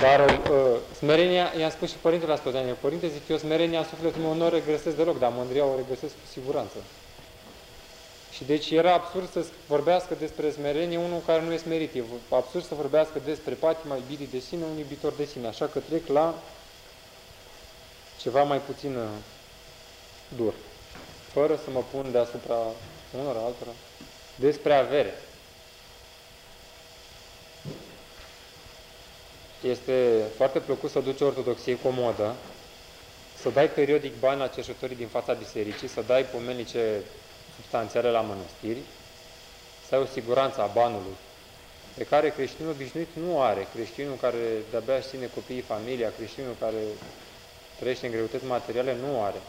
Dar smerenia, i-am spus și Părintele Aspădanie, Părinte, zic, eu smerenia sufletului meu nu o regăsesc deloc, dar mândria o regăsesc cu siguranță. Și deci era absurd să vorbească despre smerenie unul care nu e smerit. E absurd să vorbească despre patima iubirii de sine, un iubitor de sine. Așa că trec la ceva mai puțin dur, fără să mă pun deasupra unor altora, despre avere. Este foarte plăcut să duci ortodoxie comodă, să dai periodic bani la cerșătorii din fața bisericii, să dai pomenice substanțiale la mănăstiri, să ai o siguranță a banului, pe care creștinul obișnuit nu are. Creștinul care de-abia își ține copiii, familia, creștinul care trăiește în greutăți materiale, nu are.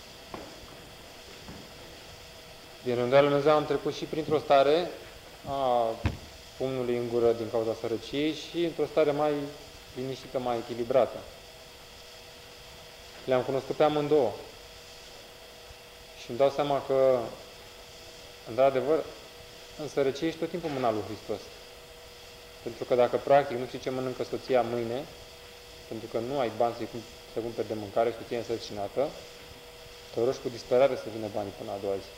Din rândul lui Dumnezeu am trecut și printr-o stare a pumnului în gură din cauza sărăciei și într-o stare mai liniștită, mai echilibrată. Le-am cunoscut pe amândouă. Și îmi dau seama că, într-adevăr, în sărăcie ești tot timpul mâna lui Hristos. Pentru că dacă, practic, nu știi ce mănâncă soția mâine, pentru că nu ai bani să cumperi de mâncare, soția însărcinată, te rogi cu disperare să vină banii până a doua zi.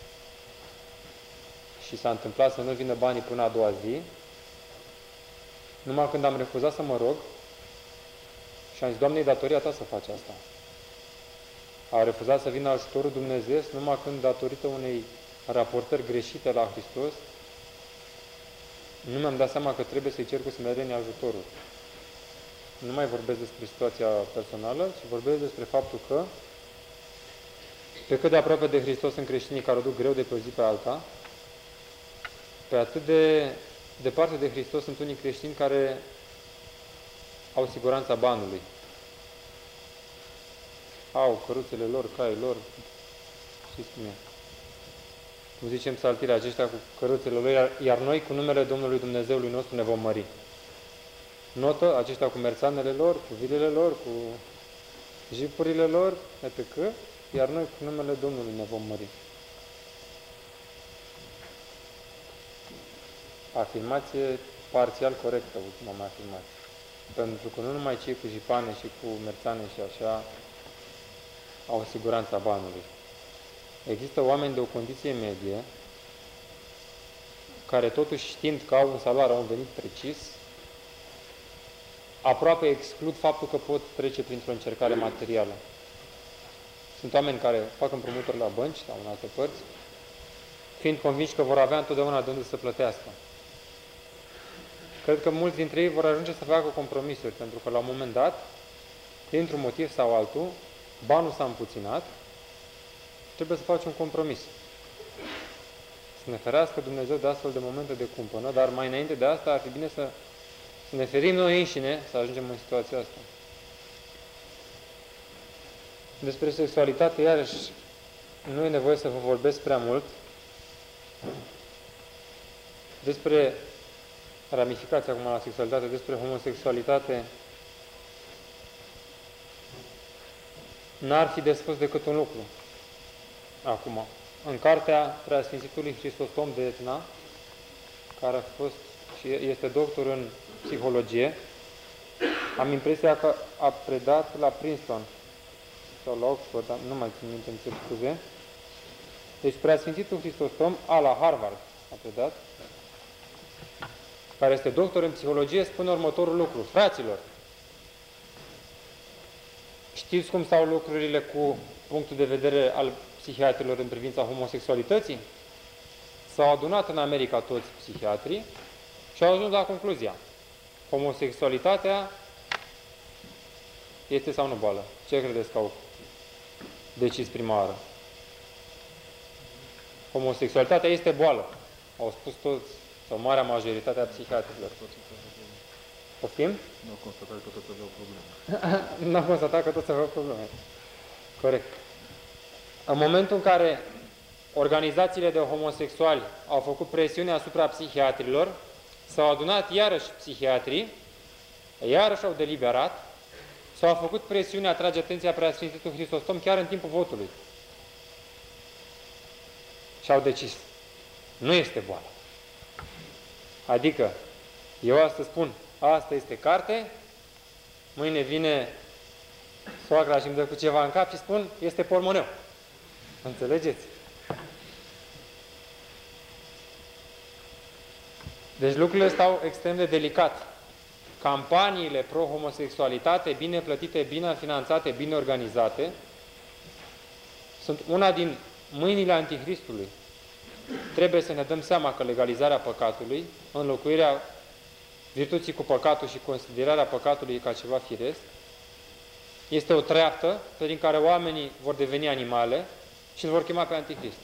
Și s-a întâmplat să nu vină banii până a doua zi, numai când am refuzat să mă rog și am zis, Doamne, e datoria ta să faci asta. A refuzat să vină ajutorul Dumnezeu numai când, datorită unei raportări greșite la Hristos, nu mi-am dat seama că trebuie să-i cer cu smerenie ajutorul. Nu mai vorbesc despre situația personală, ci vorbesc despre faptul că pe cât de aproape de Hristos sunt creștinii care o duc greu de pe o zi pe alta, pe atât de departe de Hristos sunt unii creștini care au siguranța banului. Au căruțele lor, caii lor, știți cum e. Cum zicem psaltirea, aceștia cu căruțele lor, iar noi cu numele Domnului Dumnezeului nostru ne vom mări. Notă, aceștia cu merțanele lor, cu vilele lor, cu jipurile lor, etc., iar noi cu numele Domnului ne vom mări. Afirmație parțial corectă, ultima mea afirmație. Pentru că nu numai cei cu jipane și cu merțane și așa au siguranța banului. Există oameni de o condiție medie care totuși știind că au un salariu, au un venit precis, aproape exclud faptul că pot trece printr-o încercare materială. Sunt oameni care fac împrumuturi la bănci sau în alte părți, fiind convinși că vor avea întotdeauna de unde să plătească. Cred că mulți dintre ei vor ajunge să facă compromisuri, pentru că la un moment dat, dintr-un motiv sau altul, banul s-a împuținat, trebuie să faci un compromis. Să ne ferească Dumnezeu de astfel de momente de cumpănă, dar mai înainte de asta ar fi bine să ne ferim noi înșine să ajungem în situația asta. Despre sexualitate, iarăși, nu e nevoie să vă vorbesc prea mult. Despre ramificația acum la sexualitate, despre homosexualitate, n-ar fi de spus decât un lucru. Acum, în cartea Preasfințitului Hristostom de Etna, care a fost și este doctor în psihologie, am impresia că a predat la Princeton sau la Oxford, dar nu mai țin minte, îmi cer scuze. Deci Preasfințitul Hristostom la Harvard a predat, care este doctor în psihologie, spune următorul lucru. Fraților, știți cum stau lucrurile cu punctul de vedere al psihiatrilor în privința homosexualității? S-au adunat în America toți psihiatrii și au ajuns la concluzia. Homosexualitatea este sau nu boală? Ce credeți că au decis prima oară? Homosexualitatea este boală. Au spus toți, sau marea majoritate a psihiatrilor. Poftim? Nu au constatat că toți aveau probleme. Nu au constatat că toți aveau probleme. Corect. În momentul în care organizațiile de homosexuali au făcut presiune asupra psihiatrilor, s-au adunat iarăși psihiatrii, iarăși au deliberat, s-au făcut presiune, atrage atenția Preasfințitul Hristostom chiar în timpul votului. Și au decis. Nu este boală. Adică, eu astăzi spun, asta este carte, Mâine vine soacra și îmi dă cu ceva în cap și spun, este pormoneu. Înțelegeți? Deci lucrurile stau extrem de delicat. Campaniile pro-homosexualitate, bine plătite, bine finanțate, bine organizate, sunt una din mâinile Antichristului. Trebuie să ne dăm seama că legalizarea păcatului, înlocuirea virtuții cu păcatul și considerarea păcatului ca ceva firesc, este o treaptă prin care oamenii vor deveni animale și îl vor chema pe Antichrist.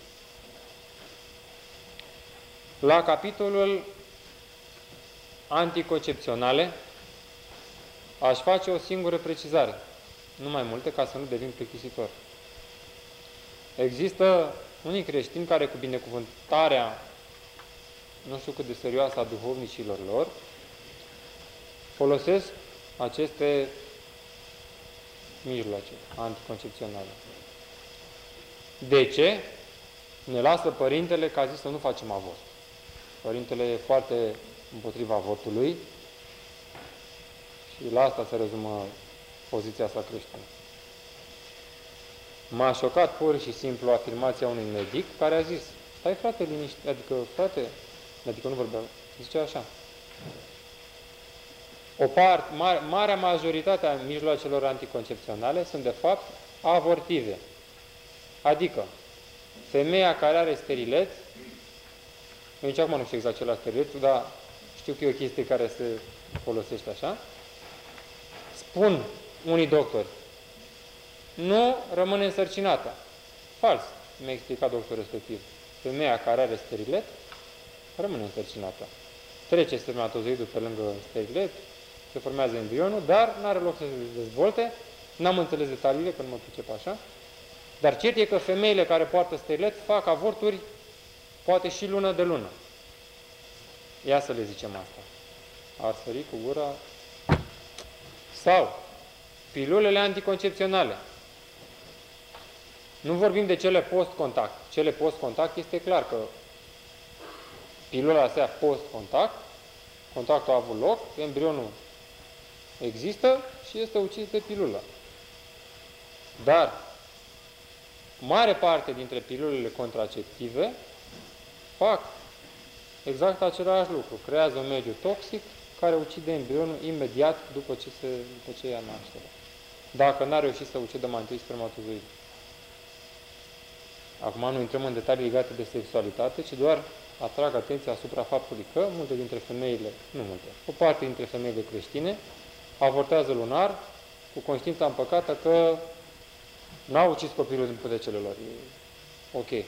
La capitolul anticoncepționale aș face o singură precizare, nu mai multe, ca să nu devin plictisitor. Există unii creștini care, cu binecuvântarea, nu știu cât de serioasă a duhovnicilor lor, folosesc aceste mijloace anticoncepționale. De ce? Ne lasă părintele că a zis să nu facem avort. Părintele e foarte împotriva avortului și la asta se rezumă poziția sa creștină. M-a șocat pur și simplu afirmația unui medic care a zis, stai frate liniște, adică nu vorbea, zice așa. Marea majoritate a mijloacelor anticoncepționale sunt de fapt avortive. Adică, femeia care are sterilet, eu nici acum nu știu exact ce la sterilet, dar știu că e o chestie care se folosește așa, spun unii doctori, nu rămâne însărcinată. Fals, mi-a explicat doctorul respectiv. Femeia care are sterilet rămâne însărcinată. Trece spermatozoidul pe lângă sterilet, se formează embrionul, dar nu are loc să se dezvolte. N-am înțeles detaliile, că nu mă pricep așa. Dar cert e că femeile care poartă sterilet fac avorturi poate și lună de lună. Ia să le zicem asta. Ar sări cu gura. Sau pilulele anticoncepționale. Nu vorbim de cele post-contact. Cele post-contact este clar că pilula astea post-contact, contactul a avut loc, embrionul există și este ucis de pilulă. Dar mare parte dintre pilulele contraceptive fac exact același lucru. Creează un mediu toxic care ucide embrionul imediat după ce ia naștere. Dacă n-a reușit să ucidă mai întâi spermatozoidul. Acum nu intrăm în detalii legate de sexualitate, ci doar atrag atenția asupra faptului că multe dintre femeile, nu multe, o parte dintre femeile creștine avortează lunar cu conștiința împăcată că n-au ucis copilul din putecele lor. E ok.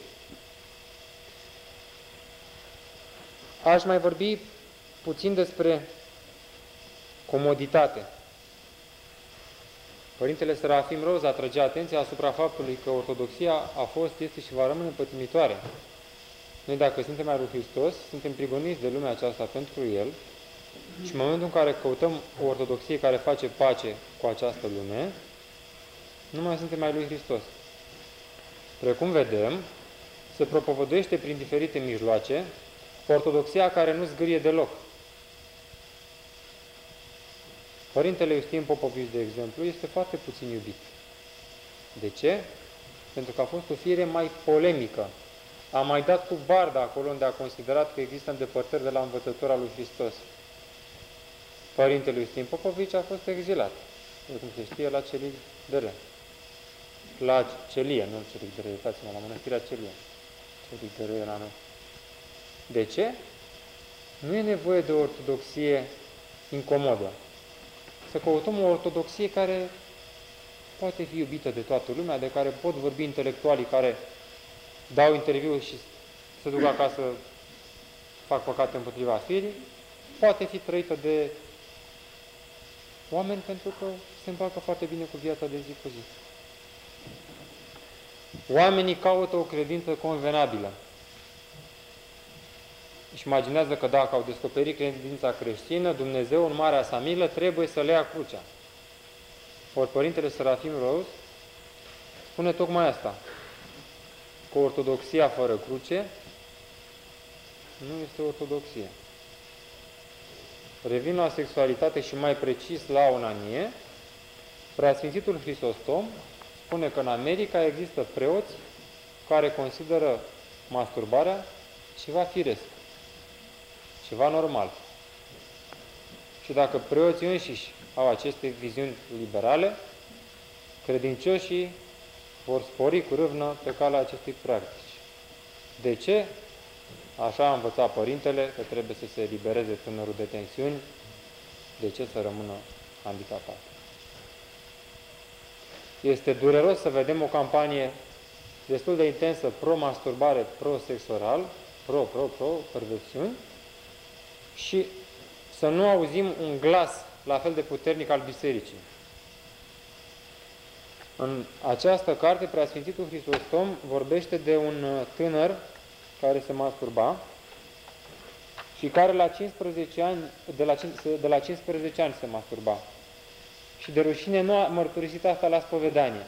Aș mai vorbi puțin despre comoditate. Părintele Serafim Roz atrage atenția asupra faptului că ortodoxia a fost, este și va rămâne pătimitoare. Noi, dacă suntem ai lui Hristos, suntem prigoniți de lumea aceasta pentru El și în momentul în care căutăm o ortodoxie care face pace cu această lume, nu mai suntem ai lui Hristos. Precum vedem, se propovăduiește prin diferite mijloace ortodoxia care nu zgârie deloc. Părintele Iustin Popovici, de exemplu, este foarte puțin iubit. De ce? Pentru că a fost o fire mai polemică. A mai dat cu barda acolo unde a considerat că există îndepărtări de la învățătura lui Hristos. Părintele Iustin Popovici a fost exilat, cum se știe, la Celidere. La Celie, nu Celidere, uitați-mă, la mănăstirea Celie. Celidere era noi. De ce? Nu e nevoie de o ortodoxie incomodă. Să căutăm o ortodoxie care poate fi iubită de toată lumea, de care pot vorbi intelectualii care dau interviu și se duc acasă, fac păcate împotriva firii, poate fi trăită de oameni pentru că se împacă foarte bine cu viața de zi cu zi. Oamenii caută o credință convenabilă. Își imaginează că dacă au descoperit credința creștină, Dumnezeu, în marea sa milă, trebuie să le ia crucea. Ori Părintele Serafim Roz spune tocmai asta, că ortodoxia fără cruce nu este ortodoxie. Revin la sexualitate și mai precis la onanie. Preasfințitul Hristostom spune că în America există preoți care consideră masturbarea ceva firesc, ceva normal. Și dacă preoții înșiși au aceste viziuni liberale, credincioșii vor spori cu râvnă pe calea acestei practici. De ce? Așa a învățat părintele că trebuie să se elibereze tânărul de tensiuni. De ce să rămână handicapat? Este dureros să vedem o campanie destul de intensă pro-masturbare, pro-sexual, pro-perversiuni și să nu auzim un glas la fel de puternic al bisericii. În această carte, Preasfințitul Hristostom vorbește de un tânăr care se masturba și care la 15 ani, de la 15 ani se masturba. Și de rușine nu a mărturisit asta la spovedanie.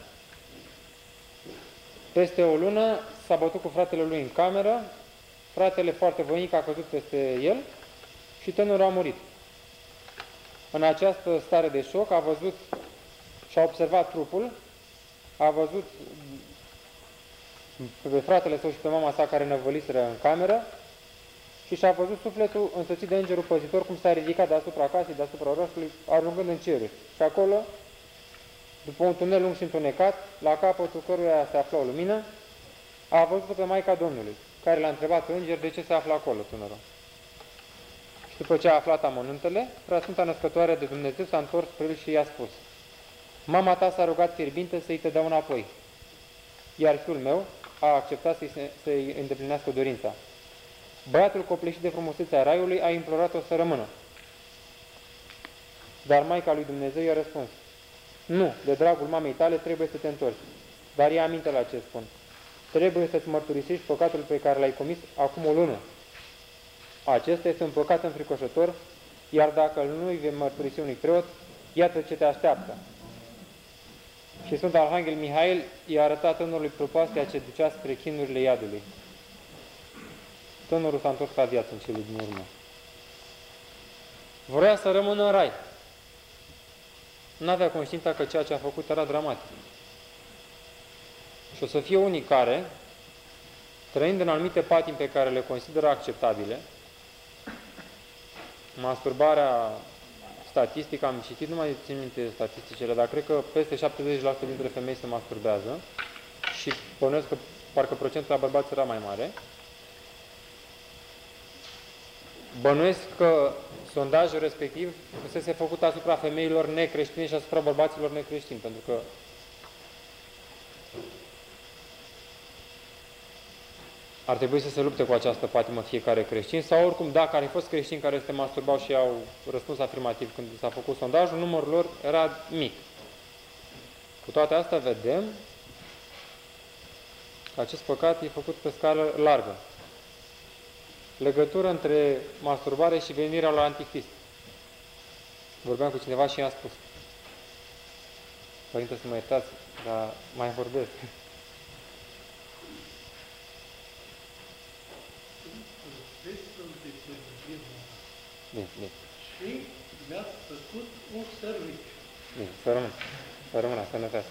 Peste o lună s-a bătut cu fratele lui în cameră, fratele foarte voinic a căzut peste el și tânărul a murit. În această stare de șoc a văzut și a observat trupul, a văzut pe fratele său și pe mama sa care năvăliseră în cameră și și-a văzut sufletul însoțit de îngerul păzitor cum s-a ridicat deasupra casei, deasupra orașului, ajungând în ceruri. Și acolo, după un tunel lung și întunecat, la capătul căruia se afla o lumină, a văzut-o pe Maica Domnului, care l-a întrebat pe înger de ce se află acolo tânărul. Și după ce a aflat amănuntele, Preasfânta Născătoare de Dumnezeu s-a întors spre el și i-a spus: mama ta s-a rugat fierbinte să-i te dea înapoi, iar fiul meu a acceptat să-i îndeplinească dorința. Băiatul copleșit de frumusețea raiului a implorat-o să rămână. Dar Maica lui Dumnezeu i-a răspuns: nu, de dragul mamei tale trebuie să te întorci. Dar ia aminte la ce spun. Trebuie să-ți mărturisești păcatul pe care l-ai comis acum o lună. Acesta este un păcat înfricoșător, iar dacă nu-i vei mărturisi unui preot, iată ce te așteaptă. Și Sfântul Arhanghel Mihail i-a arătat tânărului prăpastia ce ducea spre chinurile iadului. Tânărul s-a întors la viață în cele din urmă. Vrea să rămână în rai. N-avea conștiința că ceea ce a făcut era dramatic. Și o să fie unii care, trăind în anumite patimi pe care le consideră acceptabile, masturbarea statistică, am citit, nu mai țin minte statisticele, dar cred că peste 70% dintre femei se masturbează și bănuiesc că parcă procentul la bărbați era mai mare. Bănuiesc că sondajul respectiv fusese făcut asupra femeilor necreștine și asupra bărbaților necreștini, pentru că ar trebui să se lupte cu această patimă fiecare creștin, sau oricum, dacă ar fi fost creștini care se masturbau și au răspuns afirmativ când s-a făcut sondajul, numărul lor era mic. Cu toate astea vedem că acest păcat e făcut pe scară largă. Legătură între masturbare și venirea la Antichrist. Vorbeam cu cineva și i-am spus: părinte, să mă iertați, dar mai vorbesc. Bine. Și mi-ați făcut un serviciu. Bine, să rămână, sănătate.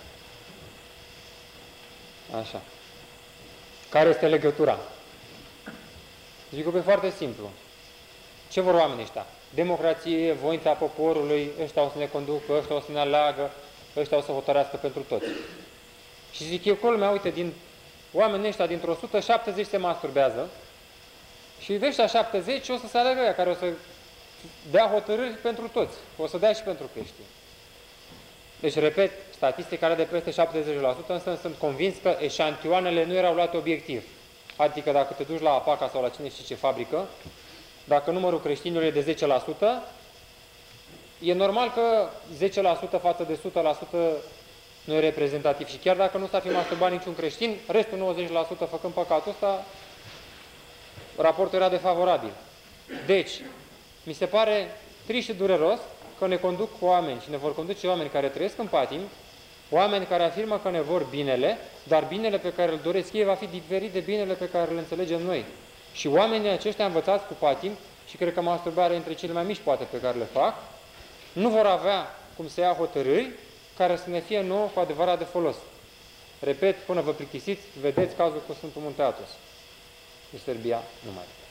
Așa. Care este legătura? Zic că e foarte simplu. Ce vor oamenii ăștia? Democrație, voința poporului, ăștia o să ne conducă, ăștia o să ne aleagă, ăștia o să hotărească pentru toți. Și zic eu, culmea, uite, din oamenii ăștia, dintr-o 170 se masturbează și de ăștia 70 o să se aleagă ăia care o să dea hotărâri pentru toți. O să dea și pentru creștini. Deci, repet, statistica de peste 70%, însă sunt convins că eșantioanele nu erau luate obiectiv. Adică dacă te duci la APACA sau la cine știe ce fabrică, dacă numărul creștinilor e de 10%, e normal că 10% față de 100% nu e reprezentativ. Și chiar dacă nu s-ar fi masturbat niciun creștin, restul 90% făcând păcatul ăsta, raportul era defavorabil. Deci, mi se pare trist și dureros că ne conduc oameni și ne vor conduce oameni care trăiesc în patimi, oameni care afirmă că ne vor binele, dar binele pe care îl doresc ei va fi diferit de binele pe care îl înțelegem noi. Și oamenii aceștia învățați cu patimi, și cred că masturbarea între cele mai mici poate pe care le fac, nu vor avea cum să ia hotărâri care să ne fie nouă cu adevărat de folos. Repet, până vă plictisiți, vedeți cazul cu Sfântul Munte Athos. În Serbia nu mai repet.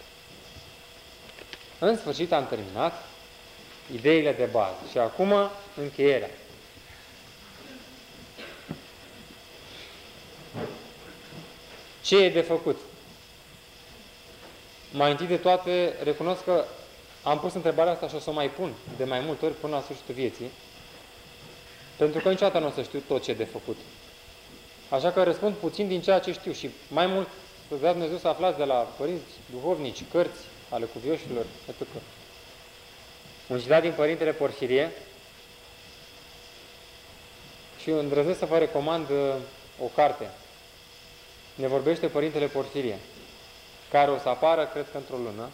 În sfârșit am terminat ideile de bază. Și acum încheierea. Ce e de făcut? Mai întâi de toate, recunosc că am pus întrebarea asta și o să o mai pun de mai multe ori până la sfârșitul vieții, pentru că niciodată nu o să știu tot ce e de făcut. Așa că răspund puțin din ceea ce știu și mai mult să dea Dumnezeu să aflați de la părinți duhovnici, cărți ale cuvioșilor, etc. Un citat din Părintele Porfirie și îndrăznesc să vă recomand o carte. Ne vorbește Părintele Porfirie, care o să apară, cred că într-o lună.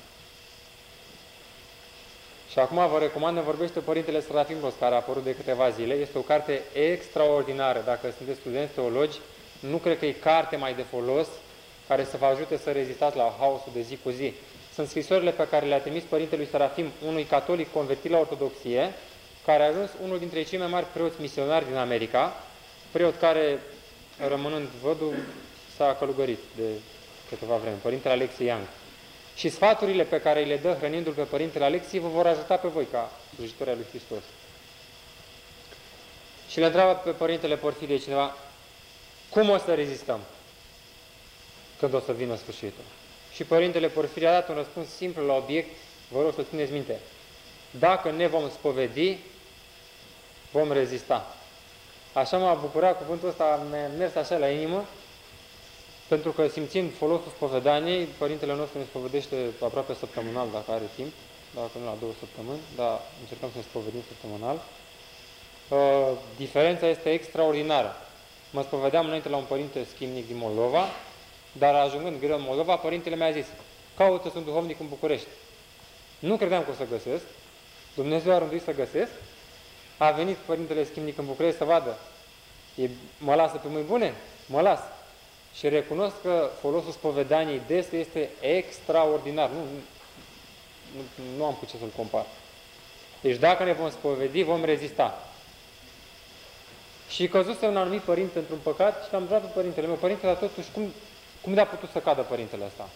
Și acum vă recomand, ne vorbește Părintele Serafim, care a apărut de câteva zile. Este o carte extraordinară. Dacă sunteți studenți teologi, nu cred că e carte mai de folos care să vă ajute să rezistați la haosul de zi cu zi. Sunt scrisorile pe care le-a trimis Părintelui Serafim, unui catolic convertit la ortodoxie, care a ajuns unul dintre cei mai mari preoți misionari din America, preot care, rămânând văduv, s-a călugărit de câteva vreme, Părintele Alexei Young. Și sfaturile pe care îi le dă hrănindu-l pe Părintele Alexei vă vor ajuta pe voi ca slujitori ai lui Hristos. Și le întreabă pe Părintele Porfirie cineva, cum o să rezistăm când o să vină sfârșitul? Și Părintele Porfirie a dat un răspuns simplu la obiect, vă rog să țineți minte. Dacă ne vom spovedi, vom rezista. Așa m-a bucurat cuvântul ăsta, mi-a mers așa la inimă, pentru că simțind folosul spovedaniei, Părintele nostru ne spovedește aproape săptămânal, dacă are timp, dacă nu la 2 săptămâni, dar încercăm să ne spovedim săptămânal. Diferența este extraordinară. Mă spovedeam înainte la un părinte schimnic din Moldova, dar ajungând greu în Moldova, Părintele mi-a zis, caută un duhovnic în București. Nu credeam că o să găsesc, Dumnezeu a rânduit să găsesc, a venit Părintele schimnic în București să vadă, mă lasă pe mâini bune? Mă las. Și recunosc că folosul spovedaniei des este extraordinar. Nu am cu ce să-l compar. Deci dacă ne vom spovedi, vom rezista. Și căzuse un anumit părinte într-un păcat și l-am întrebat pe părintele meu, părinte, dar totuși cum de-a putut să cadă părintele ăsta?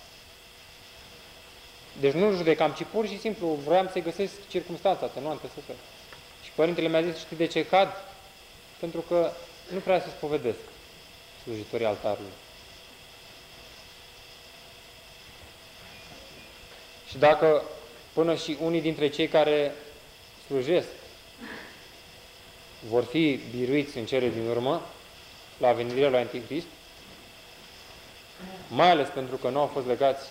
Deci nu judecam, ci pur și simplu vroiam să-i găsesc circumstanța atenuantă să se. Și părintele mi-a zis, știi de ce cad? Pentru că nu prea se spovedesc slujitorii altarului. Și dacă până și unii dintre cei care slujesc vor fi biruiți în cele din urmă, la venirea lui Antichrist, mai ales pentru că nu au fost legați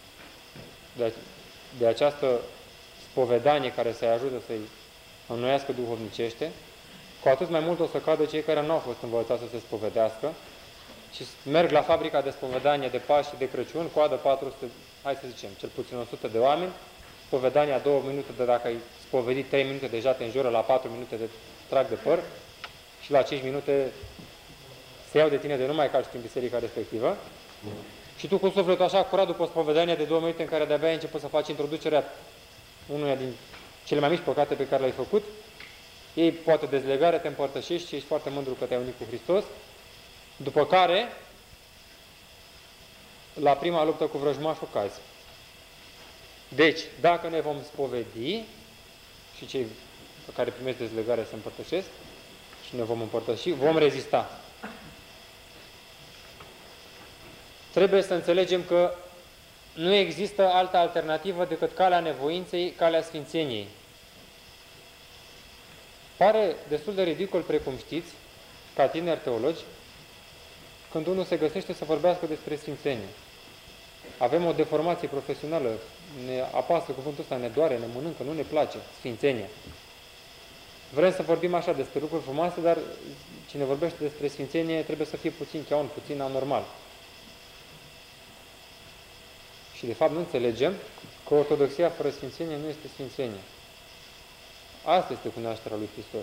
de această spovedanie care să-i ajute să-i înnoiască duhovnicește, cu atât mai mult o să cadă cei care nu au fost învățați să se spovedească și merg la fabrica de spovedanie de Paști și de Crăciun, coadă 400, hai să zicem, cel puțin 100 de oameni, spovedania 2 minute, de dacă ai spovedit 3 minute deja te înjură, la 4 minute te trag de păr și la 5 minute se iau de tine de nu mai calci prin biserica respectivă. Și tu cu sufletul așa curat după spovedania de 2 minute în care de-abia ai început să faci introducerea unuia din cele mai mici păcate pe care le-ai făcut, ei poate dezlegare, te împărtășești și ești foarte mândru că te-ai unit cu Hristos, după care la prima luptă cu vrăjmașul cazi. Deci, dacă ne vom spovedi și cei care primesc dezlegare se împărtășesc și ne vom împărtăși, vom rezista. Trebuie să înțelegem că nu există altă alternativă decât calea nevoinței, calea sfințeniei. Pare destul de ridicol, precum știți, ca tineri teologi, când unul se găsește să vorbească despre sfințenie. Avem o deformație profesională, ne apasă cuvântul ăsta, ne doare, ne mănâncă, nu ne place, sfințenia. Vrem să vorbim așa despre lucruri frumoase, dar cine vorbește despre sfințenie trebuie să fie puțin cheon, puțin anormal. Și de fapt nu înțelegem că ortodoxia fără sfințenie nu este sfințenie. Asta este cunoașterea lui Hristos.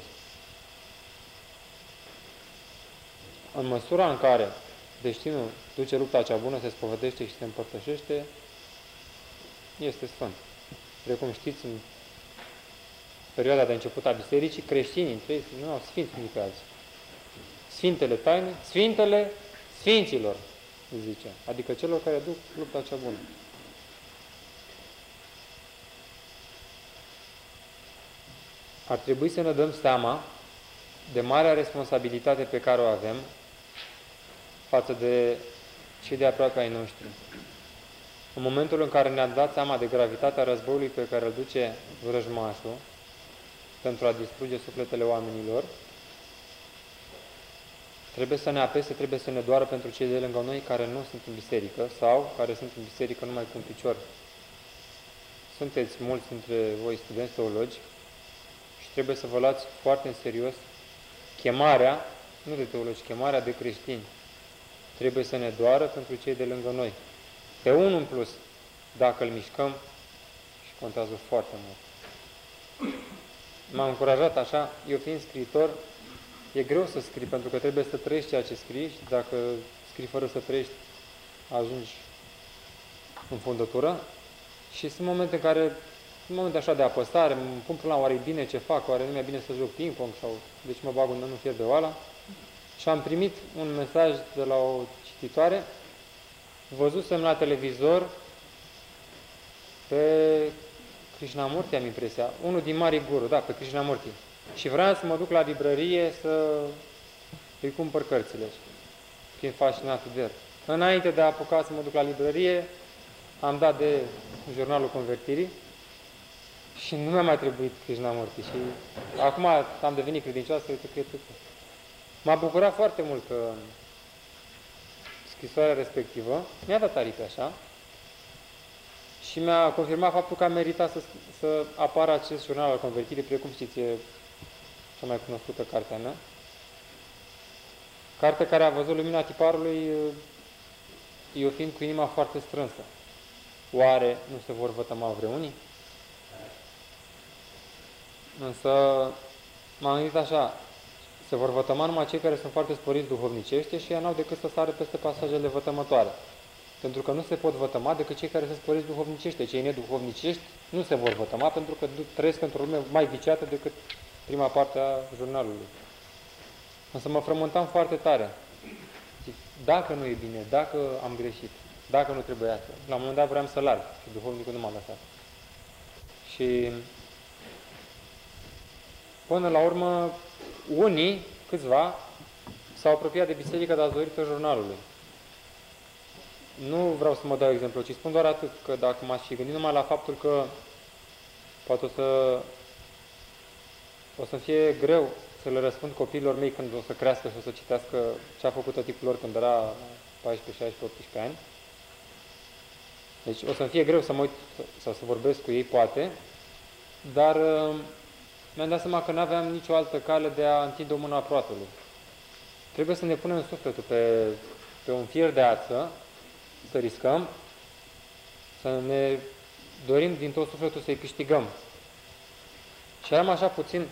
În măsura în care creștinul duce lupta cea bună, se spovedește și se împărtășește, este sfânt. Precum știți, în perioada de început a bisericii, creștinii între ei nu au sfinți unii pe alții. Sfintele taine, sfintele sfinților, zice, adică celor care duc lupta cea bună. Ar trebui să ne dăm seama de marea responsabilitate pe care o avem față de cei de aproape ai noștri. În momentul în care ne-am dat seama de gravitatea războiului pe care îl duce vrăjmașul pentru a distruge sufletele oamenilor, trebuie să ne apese, trebuie să ne doară pentru cei de lângă noi care nu sunt în biserică sau care sunt în biserică numai cu un picior. Sunteți mulți dintre voi studenți teologi și trebuie să vă luați foarte în serios chemarea, nu de teologi, chemarea de creștini. Trebuie să ne doară pentru cei de lângă noi. Pe unul în plus, dacă îl mișcăm, și contează foarte mult. M-am încurajat așa, eu fiind scriitor, e greu să scrii, pentru că trebuie să trăiești ceea ce scrii și dacă scrii fără să trăiești, ajungi în fundătură. Și sunt momente în care, în momente așa de apăsare, mă pun până la oare e bine ce fac, oare nu mi-e bine să joc ping-pong sau deci mă bag unde nu fierbe oala. Și am primit un mesaj de la o cititoare, văzusem la televizor pe Krishnamurti, am impresia, unul din Mari Guru, da, pe Krishnamurti. Și vreau să mă duc la librărie să îi cumpăr cărțile, fiind fascinat de el. Înainte de a apuca să mă duc la librărie, am dat de jurnalul Convertirii și nu mi-a mai trebuit Krishnamurti. Și acum am devenit credincioasă, uite că e tot. M-a bucurat foarte mult că scrisoarea respectivă mi-a dat aripi așa și mi-a confirmat faptul că am meritat să apară acest jurnal al Convertirii, precum știți, e cea mai cunoscută cartea mea. Carte care a văzut lumina tiparului, eu fiind cu inima foarte strânsă. Oare nu se vor vătăma vreunii? Însă m-am gândit așa, se vor vătăma numai cei care sunt foarte sporiți duhovnicește și ei n-au decât să sară peste pasajele vătămătoare. Pentru că nu se pot vătăma decât cei care sunt sporiți duhovnicește. Cei neduhovnicești nu se vor vătăma pentru că trăiesc într-o lume mai viciată decât prima parte a jurnalului. Însă mă frământam foarte tare. Zic, dacă nu e bine, dacă am greșit, dacă nu trebuie asta. La un moment dat vreau să larg și duhovnicul nu m-a lăsat. Și până la urmă, unii, câțiva, s-au apropiat de biserică datorită jurnalului. Nu vreau să mă dau exemplu, ci spun doar atât, că dacă m-aș fi gândit numai la faptul că poate o să fie greu să le răspund copiilor mei când o să crească și o să citească ce a făcut tăticul lor când era 14, 16, 18 ani. Deci o să-mi fie greu să mă uit sau să vorbesc cu ei, poate, dar mi-am dat seama că nu aveam nicio altă cale de a întinde o mână aproapelui. Trebuie să ne punem sufletul pe un fier de ață, să riscăm, să ne dorim din tot sufletul să-i câștigăm. Și eram așa puțin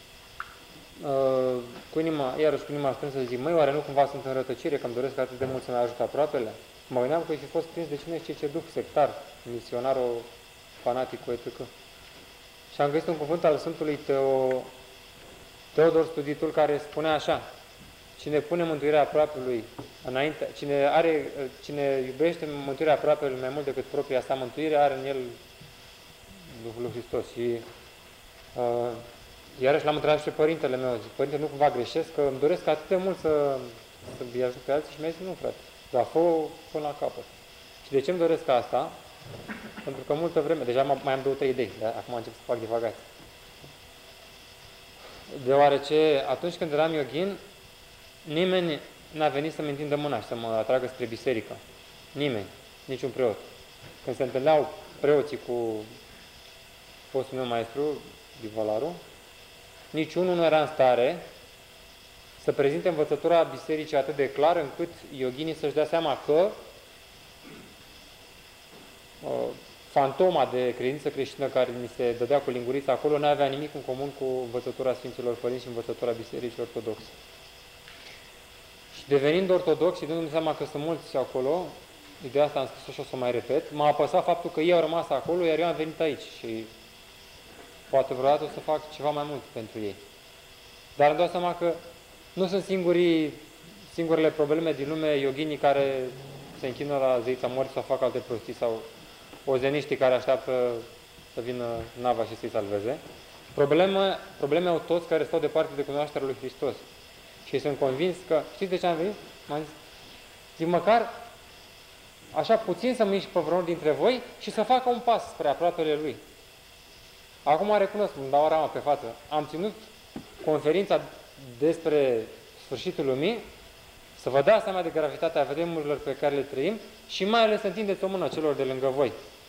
cu inima strânsă să zic, măi, oare nu cumva sunt în rătăcire, că îmi doresc atât de mult să-mi ajut aproapele? Mă gândeam că îi fi fost prins de cine știe ce duh sectar, misionar, fanatic, etc. Și am găsit un cuvânt al Sfântului Teodor Studitul care spunea așa, cine pune mântuirea aproapelui înainte, cine iubește mântuirea aproapelui mai mult decât propria sa mântuire, are în el Duhul lui Hristos. Și iarăși l-am întrebat și pe părintele meu, zic, părinte, nu cumva greșesc, că îmi doresc atât de mult să-i ajut pe alții și mi-a zis, nu frate, dar fă-o până la capăt. Și de ce îmi doresc asta? Pentru că multă vreme, deja mai am 2-3 idei, dar acum încep să fac divagații. Deoarece atunci când eram yoghin, nimeni n-a venit să-mi întindă mâna și să mă atragă spre biserică. Nimeni, niciun preot. Când se întâlneau preoții cu fostul meu maestru, Divalaru, niciunul nu era în stare să prezinte învățătura bisericii atât de clar încât yoghinii să-și dea seama că fantoma de credință creștină care mi se dădea cu lingurița acolo nu avea nimic în comun cu învățătura Sfinților Părinți și învățătura Bisericii Ortodoxe. Și devenind ortodox și dându-mi seama că sunt mulți acolo, ideea asta am spus-o și o să o mai repet, m-a apăsat faptul că ei au rămas acolo, iar eu am venit aici. Și Poate vreodată o să fac ceva mai mult pentru ei. Dar îmi dau seama că nu sunt singurele probleme din lume, yoghinii care se închină la zeița morții sau fac alte prostii, sau ozeniștii care așteaptă să vină nava și să-i salveze. Probleme au toți care stau departe de cunoașterea lui Hristos. Și sunt convins că, știți de ce am venit? M-am zis, zic, măcar așa puțin să mișc pe vreunul dintre voi și să facă un pas spre aproapele lui. Acum recunosc, îmi dau o ramă pe față. Am ținut conferința despre sfârșitul lumii, să vă dați seama de gravitatea vremurilor pe care le trăim și mai ales să întindeți o mână celor de lângă voi.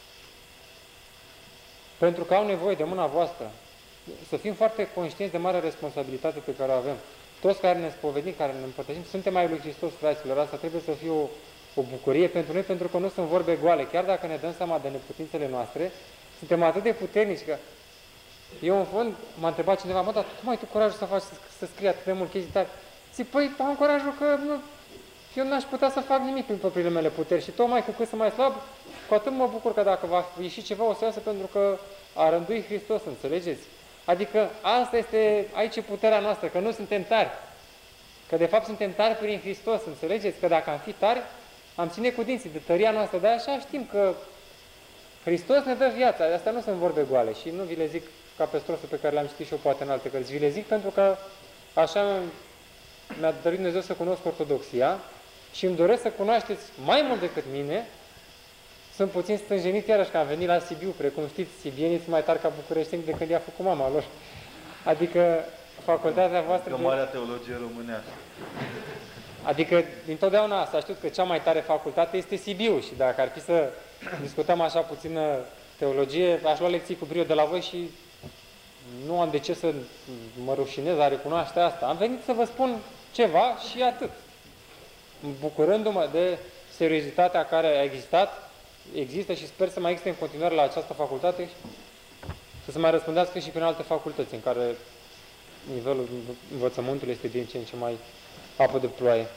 Pentru că au nevoie de mâna voastră. Să fim foarte conștienți de mare responsabilitate pe care o avem. Toți care ne spovedim, care ne împărtășim, suntem ai lui Hristos, fraților. Asta trebuie să fie o bucurie pentru noi, pentru că nu sunt vorbe goale. Chiar dacă ne dăm seama de neputințele noastre, suntem atât de puternici că eu, în fond, m-a întrebat cineva, mă, dar cum ai tu curajul să faci, să scrii atât de mult chestii tari? Zic, păi, am curajul că eu n-aș putea să fac nimic prin propriile mele puteri și tocmai cu cât sunt mai slab, cu atât mă bucur că dacă va ieși ceva, o să iasă pentru că a rânduit Hristos, înțelegeți? Adică asta este, aici e puterea noastră, că nu suntem tari. Că de fapt suntem tari prin Hristos, înțelegeți? Că dacă am fi tari, am ține cu dinții de tăria noastră, dar așa știm că Hristos ne dă viața, astea nu sunt vorbe goale și nu vi le zic ca pe strofe pe care le-am citit și eu poate în alte cărți. Vi le zic pentru că așa mi-a dăruit Dumnezeu să cunosc ortodoxia și îmi doresc să cunoașteți mai mult decât mine. Sunt puțin stânjenit iarăși că am venit la Sibiu, precum știți, sibienii sunt mai tari ca bucureșteni de când i-a făcut mama lor. Adică facultatea voastră... Că marea teologie românească. Adică dintotdeauna s-a știut că cea mai tare facultate este Sibiu și dacă ar fi să discutăm așa puțină teologie, aș lua lecții cu brio de la voi și nu am de ce să mă rușinez a recunoaște asta. Am venit să vă spun ceva și atât. Bucurându-mă de seriozitatea care a există și sper să mai existe în continuare la această facultate și să se mai răspundească și prin alte facultăți în care nivelul învățământului este din ce în ce mai apă de ploaie.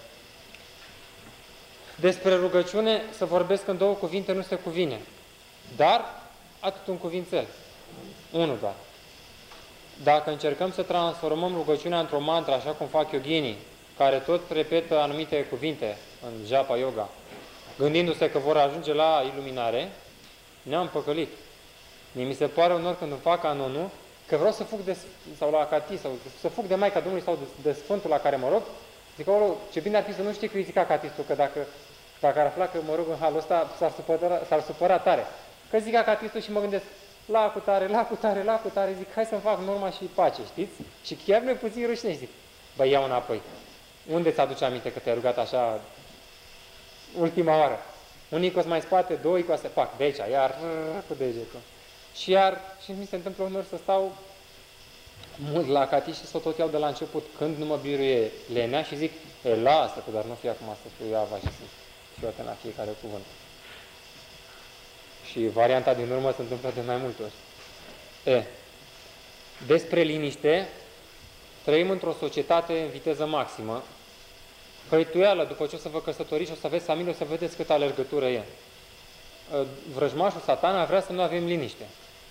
Despre rugăciune să vorbesc în două cuvinte nu se cuvine, dar atât un cuvințel. Unul doar. Dacă încercăm să transformăm rugăciunea într-o mantră, așa cum fac yoghinii, care tot repetă anumite cuvinte în japa yoga, gândindu-se că vor ajunge la iluminare, ne-am păcălit. Mi se pare unor când îmi fac canonul că vreau să fug sau la Acatis, sau să fug de Maica Domnului sau de Sfântul la care mă rog, zic, ce bine ar fi să nu știi că îi zic Acatistul, că dacă ar afla că mă rog în halul ăsta, s-ar supăra tare. Că zic Acatistul și mă gândesc, la cu tare, zic, hai să-mi fac norma și pace, știți? Și chiar nu-i puțin rușine, zic, băi, iau înapoi. Unde ți aduce aminte că te-ai rugat așa ultima oară? Un icos mai spate, două icoase, pac, de aici, iar cu degetul. Și mi se întâmplă unor să stau mult la Acatis și să tot iau de la început, când nu mă biruie lenea și zic, lasă, că dar nu fi acum să fiu Iava și să fiu atent la fiecare cuvânt. Și varianta din urmă se întâmplă de mai multe ori. Despre liniște, trăim într-o societate în viteză maximă. Hăituială, după ce o să vă căsătoriți, o să aveți familie, o să vedeți câtă alergătură e. Vrăjmașul, Satana, vrea să nu avem liniște.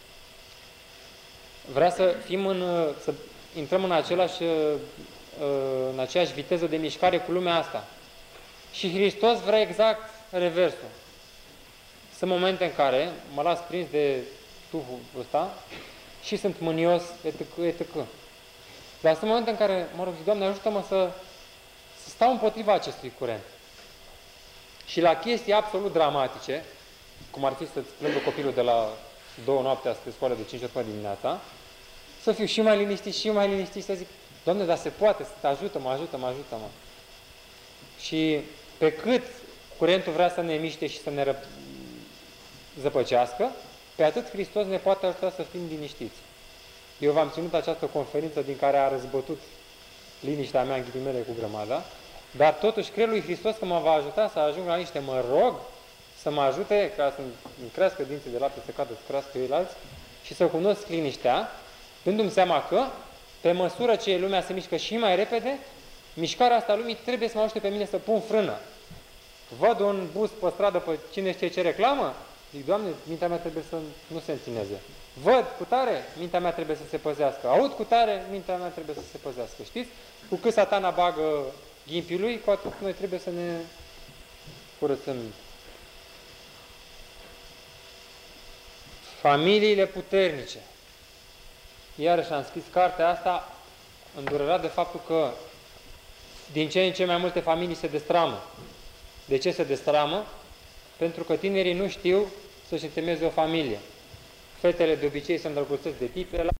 Vrea să intrăm în aceeași viteză de mișcare cu lumea asta. Și Hristos vrea exact reversul. Sunt momente în care mă las prins de tuful ăsta și sunt mânios, etc. Dar sunt momente în care, mă rog, zic, Doamne, ajută-mă să stau împotriva acestui curent. Și la chestii absolut dramatice, cum ar fi să-ți plângă copilul de la 2 noaptea spre școală de 5 ori până dimineața, să fiu și mai liniștit, să zic, Doamne, dar se poate, să te ajută-mă. Și pe cât curentul vrea să ne miște și să ne zăpăcească, pe atât Hristos ne poate ajuta să fim liniștiți. Eu v-am ținut această conferință din care a răzbătut liniștea mea în ghilimele cu grămada, dar totuși cred lui Hristos că mă va ajuta să ajung la niște, mă rog, să mă ajute ca să-mi crească dinții de lapte, să cadă, să crească ceilalți și să cunosc liniștea, dându-mi seama că, pe măsură ce lumea se mișcă și mai repede, mișcarea asta a lumii trebuie să mă ajute pe mine să pun frână. Văd un bus pe stradă pe cine știe ce reclamă, zic, Doamne, mintea mea trebuie să nu se înțineze. Văd cu tare, mintea mea trebuie să se păzească. Aud cu tare, mintea mea trebuie să se păzească. Știți? Cu cât Satana bagă ghimpii lui, cu atât noi trebuie să ne curățăm mintea. Familiile puternice. Iarăși am scris cartea asta îndurerat de faptul că din ce în ce mai multe familii se destramă. De ce se destramă? Pentru că tinerii nu știu să-și întemeieze o familie. Fetele de obicei se îndrăgostesc de tipe,